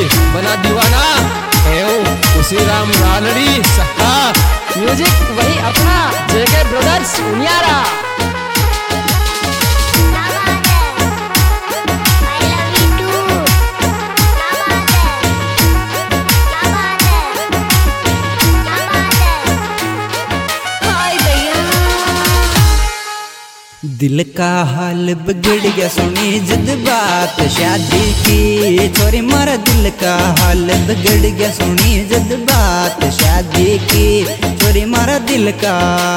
बना दीवाना उसी राम रानड़ी सहा। म्यूजिक वही अपना जेके ब्रदर्स उनियारा। दिल का हाल बिगड़ गया सुनी जिद बात शादी की, छोरी मारा दिल का हाल बिगड़ गया सुनी जिद बात शादी की, छोरी मारा दिल का।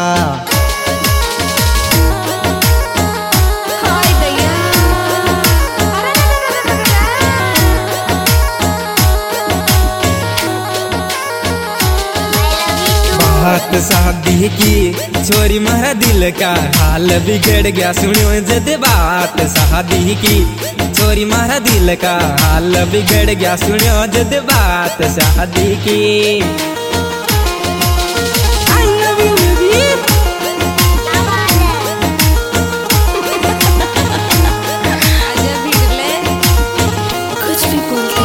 बात शादी की, छोरी मारा दिल का हाल बिगड़ गया सुनियो जद बात शादी की, छोरी मारा दिल का हाल बिगड़ गया सुनियो जद बात शादी की। I love you baby। कुछ भी बोलते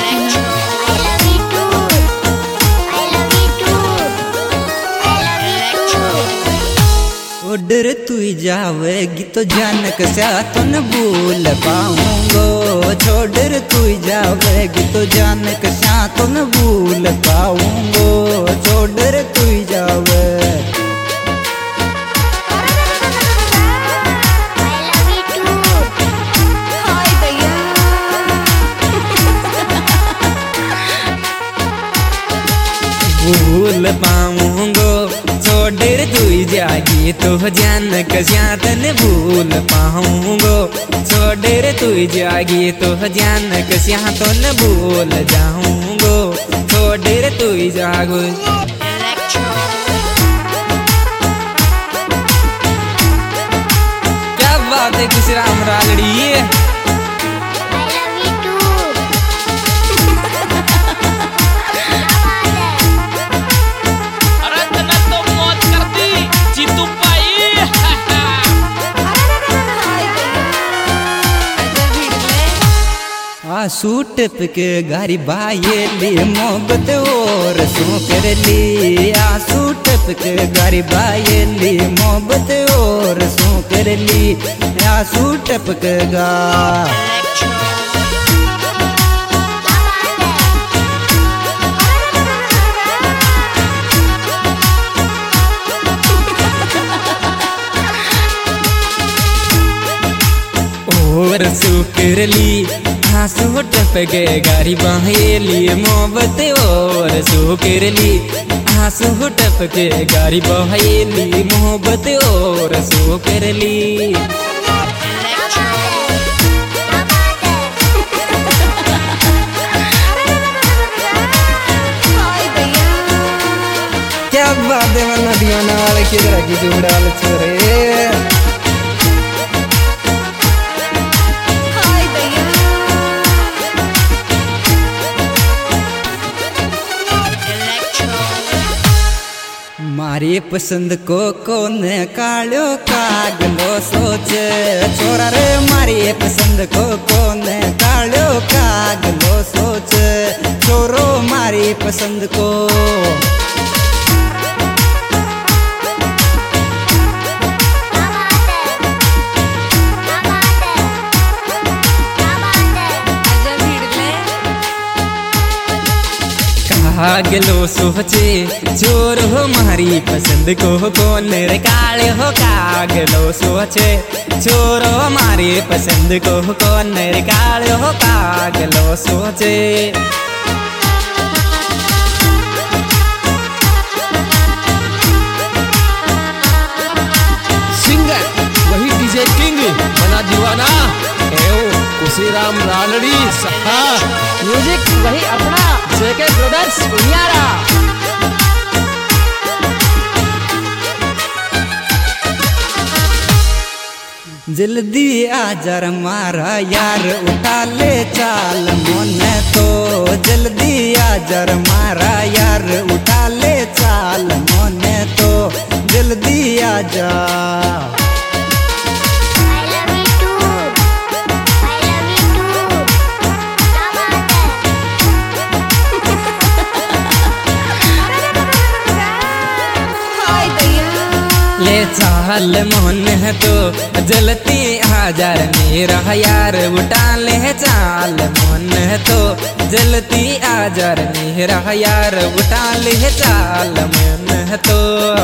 ऑर्डर तू जावेगी तो जानक सा तो न भूल पाऊंगो, छोड़र तू जावेगी तो जानक सा तो न भूल पाऊंगो, छोड़र तू जावे। भूल पाऊंगो छोड़र तू जागी तो जानक श्यातन भूल पाऊंगो, छोड़र तू जागी तो जानक श्यातन भूल जाऊंगो, छोड़र तू जागो। क्या बात है किसी राम रागड़ी। सूट के गारी बाये ली मोहब्बत और सो कर ली, सूट के गारी बाये ली मोहब्बत और सो कर ली, सूट के गा। और सो कर ली आंसू टपके गारी बाहेली मोहब्बत और सो कर ली, आंसू टपके गारी बाहेली मोहब्बत और सो कर ली। क्या बात है वरना दीवाना वाले किधर की जुड़ाल छोरे। मारी पसंद को कौन कालो कागलो सोच, छोरा रे मारी पसंद को कौन कालो कागलो सोच, छोरो मारी पसंद को। कागलो सोचे चोर हो मारी पसंद को कौन रे काले हो, कागलो सोचे चोर हो मारी पसंद को कौन रे काले हो, कागलो सोचे। सिंगर वही डीजे किंग बना दीवाना उसी राम रानड़ी सहा। म्यूजिक वही अपना जेके ब्रदर्स उनियारा। जल्दी आजा मारा यार उठा ले चाल मन तो, जल्दी आजा मारा यार उठा ले चाल मन तो, जल्दी आजा। चाल मोहन तो जलती हजार मेरा यार उठा ले चाल मोहन तो जलती हजार मेरा यार उठा ले चाल मोहन तो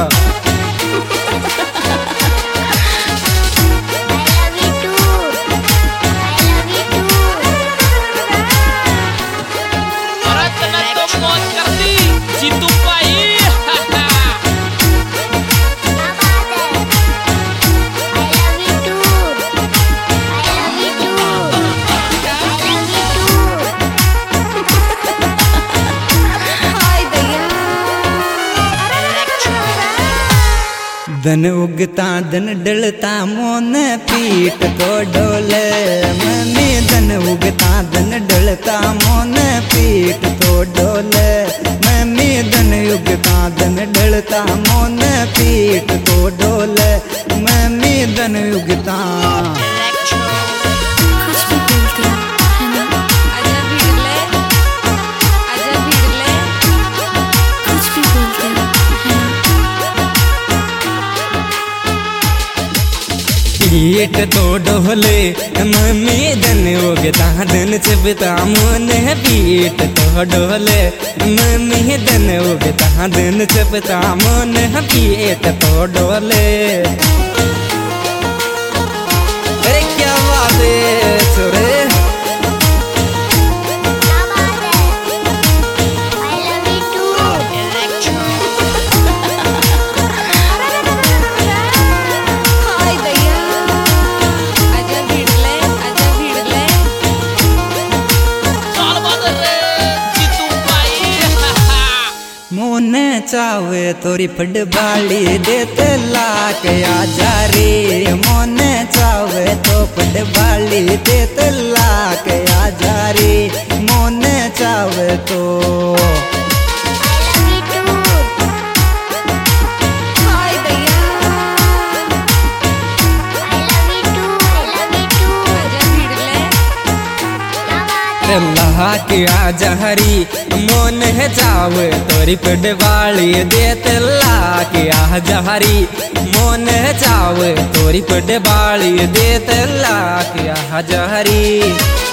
दिन उगता दिन डलता मोन पीठ को डोले मम्मी दिन उगता दिन डलता मोन पीठ को डोले मम्मी दिन उगता दिन डलता मोन पीठ को डोले मम्मी दिन उगता कुछ भी बोलते हो है ना आजा भिड़ले कुछ भी बोलते हो है ना पीठ तो डोले मम्मी दिन उगता दिन छिपता मोन पीठ तो डोले मम्मी दिन उगता दिन छिपता मोन पीठ तो डोले अरे क्या बात है छोरे हाय दैया आजा भिड़ले मोन चावे तोरी फुटबाली देते लाक आजा रे मोन चावे तो फुटबाली देते लाक आजा रे मोन चावे तो हाय दैया आजा भिड़ले अल्लाह की आजा हरी मोन है चावे तोरी फुटबाली देते लाक आजा हरी मोन है चावे तोरी फुटबाली देते लाक आजा हरी